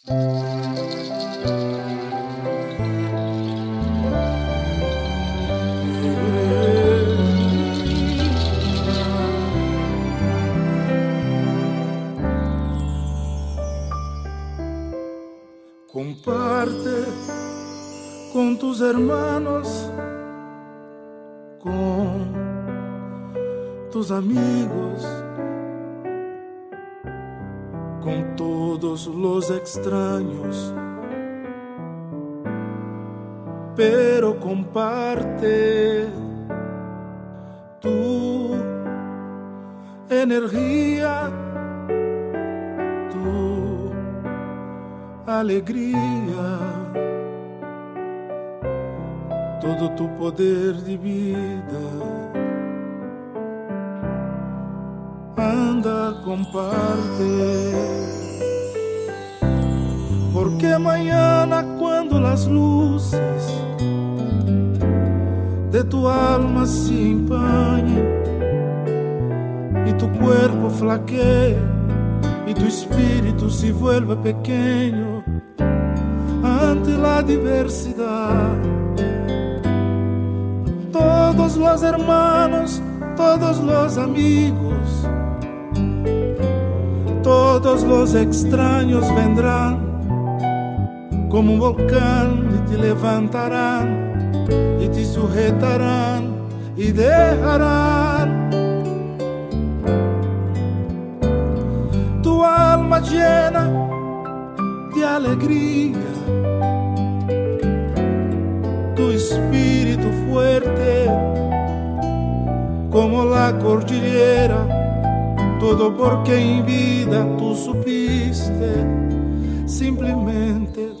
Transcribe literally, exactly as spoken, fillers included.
Comparte con tus hermanos, con tus amigos, con todos los extraños, pero comparte tu energía, tu alegría, todo tu poder de vida. Anda, comparte, porque mañana cuando las luces de tu alma se empañen y tu cuerpo flaquee y tu espíritu se vuelva pequeño ante la diversidad, todos los hermanos, todos los amigos, todos los extraños vendrán como un volcán y te levantarán y te sujetarán y dejarán tu alma llena de alegría, tu espíritu fuerte como la cordillera, todo porque en vida tú supiste simplemente